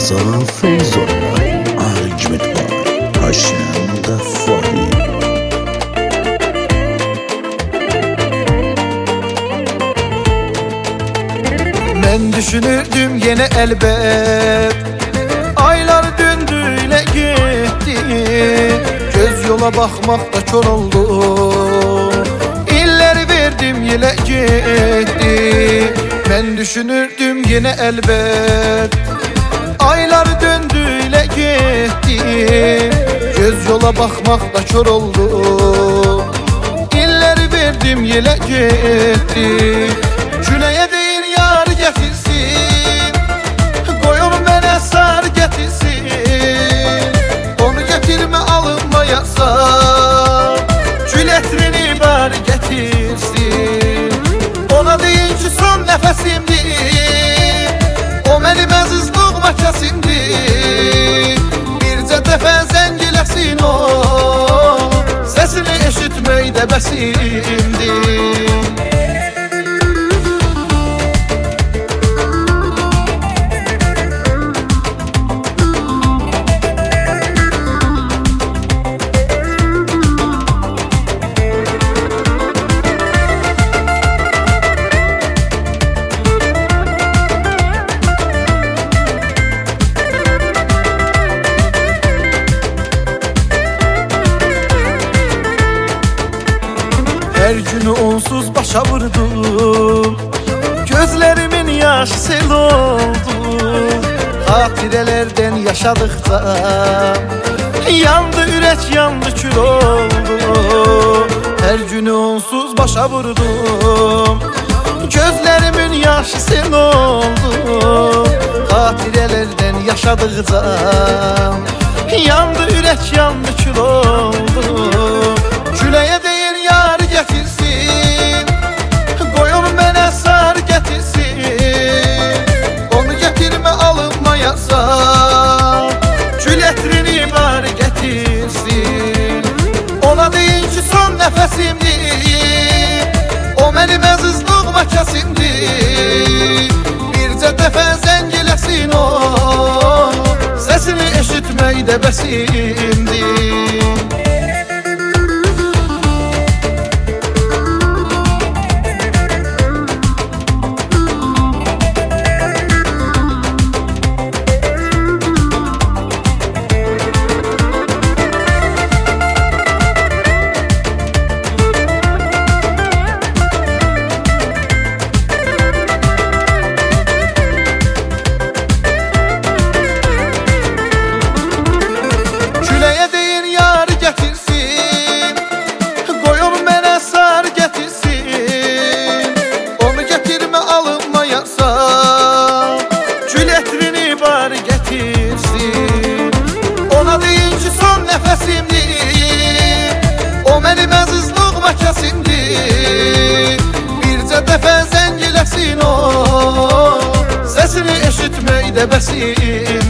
Rıza Feyzoğlu, Arıcmet var, Haşem Gaffari. Ben düşünürdüm yine elbet, aylar döndü ile gitti, göz yola bakmakta kör oldu, illeri verdim yine gitti. Ben düşünürdüm yine elbet, aylar döndü ile gitti, göz yola bakmakta kör oldu, illeri verdim yine gitti. Küleye değil yar getirsin, koyun bana sar getirsin, onu getirme alınmayasa, kül etrini bari getirsin. Ona deyin ki son nefesimdir, o benim əzizliğime kesindir. Bircə dəfə zəngiləsin o, sesini eşitməkdə bəsimdir. Her günü onsuz başa vurdum, gözlerimin yaşı sel oldu. Hatirelerden yaşadıkça yandı ürək, yandı kül oldu. Her günü onsuz başa vurdum, gözlerimin yaşı sel oldu. Hatirelerden yaşadıkça yandı ürək, yandı kül oldu. Küleye değil yar getirsin, koyun bana sar getirsin, onu getirme alınmayasa, kül etrini bari getirsin. Ona deyin ki son nefesimdir, o benim əzizliğime kesindir. Bircə dəfə zəngiləsin o, sesini eşitməkdə bəsimdir. Ona deyin ki son nefesimdir, o benim əzizliğime kesindir. Bircə dəfə zəngiləsin o, sesini eşitməkdə bəsimdir.